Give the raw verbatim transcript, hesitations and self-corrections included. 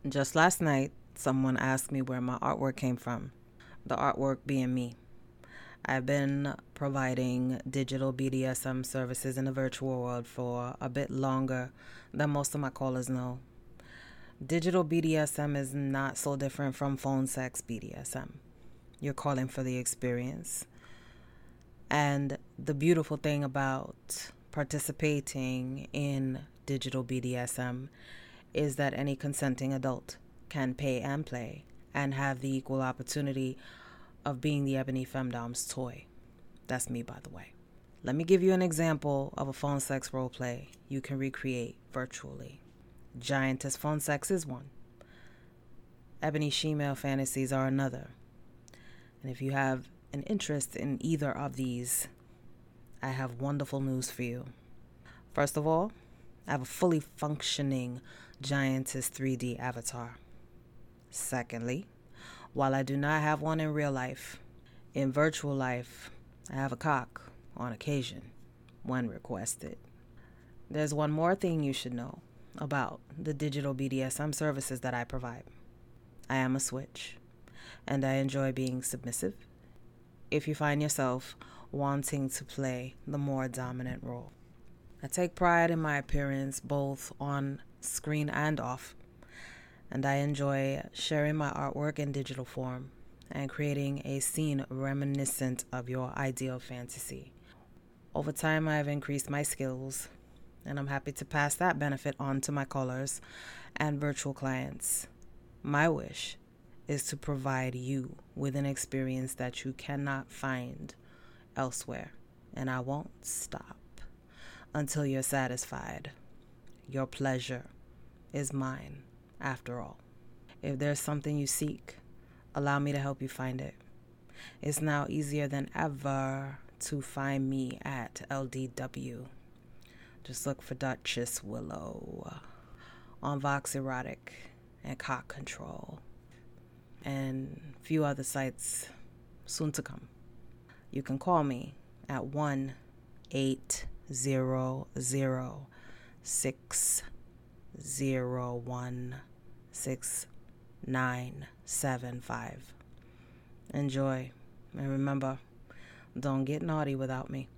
Just last night, someone asked me where my artwork came from, the artwork being me. I've been providing digital B D S M services in the virtual world for a bit longer than most of my callers know. Digital B D S M is not so different from phone sex B D S M. You're calling for the experience. And the beautiful thing about participating in digital B D S M is that any consenting adult can pay and play and have the equal opportunity of being the Ebony Femdom's toy. That's me, by the way. Let me give you an example of a phone sex roleplay you can recreate virtually. Giantess phone sex is one. Ebony shemale fantasies are another. And if you have an interest in either of these, I have wonderful news for you. First of all, I have a fully functioning Giantess three D avatar. Secondly, while I do not have one in real life, in virtual life, I have a cock on occasion when requested. There's one more thing you should know about the digital B D S M services that I provide. I am a switch, and I enjoy being submissive if you find yourself wanting to play the more dominant role. I take pride in my appearance both on screen and off, and I enjoy sharing my artwork in digital form and creating a scene reminiscent of your ideal fantasy. Over time, I have increased my skills, and I'm happy to pass that benefit on to my callers and virtual clients. My wish is to provide you with an experience that you cannot find elsewhere, and I won't stop until you're satisfied. Your pleasure is mine, after all. If there's something you seek, allow me to help you find it. It's now easier than ever to find me at L D W. Just look for Duchess Willow on Vox Erotic and Cock Control and a few other sites soon to come. You can call me at one eight zero zero six zero one six nine seven five. Enjoy, and remember, don't get naughty without me.